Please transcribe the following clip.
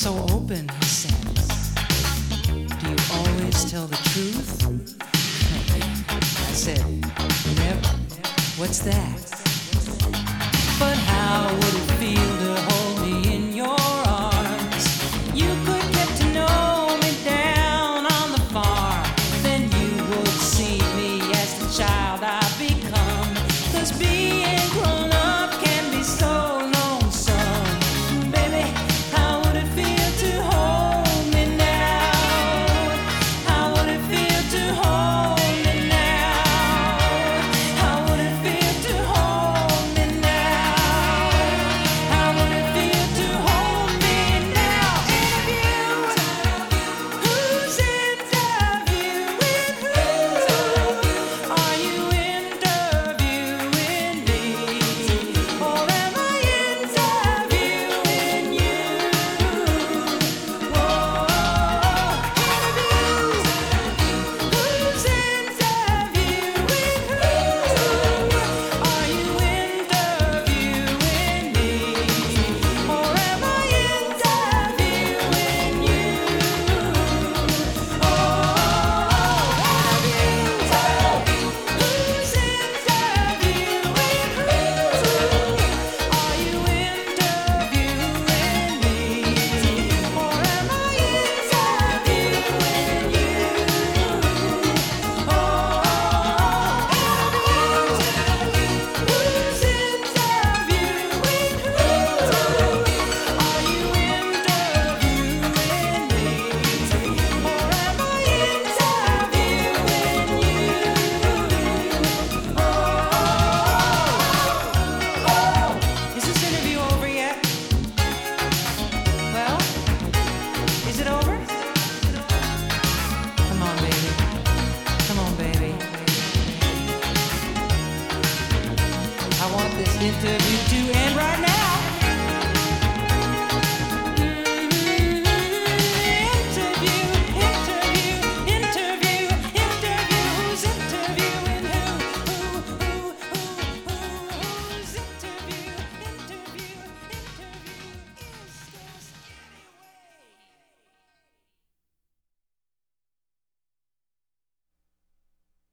so open, he said. Do you always tell the truth? I said, never. What's that? But how would it feel to hold me in your arms? You could get to know me down on the farm. Then you would see me as the child I've become. 'Cause being grown up can be so lonesome. Baby, how would it feel to hold me now? How would it feel to hold me now? How would it feel to hold me now? How would it feel to hold me now? Interview, who's interviewing who? Are you interviewing me? Or am I interviewing you? Whoa, interview, who's interviewing who? Are you interviewing me? Or am I interviewing you? Oh, interview, who's interviewing who? Are you interviewing me? Or am I interviewing you? Oh, who's interviewing who? Are you interviewing me? Or am I interviewing you? Is this interview over yet? Well, is it over? Come on, baby. Come on, baby. I want this interview to end right now.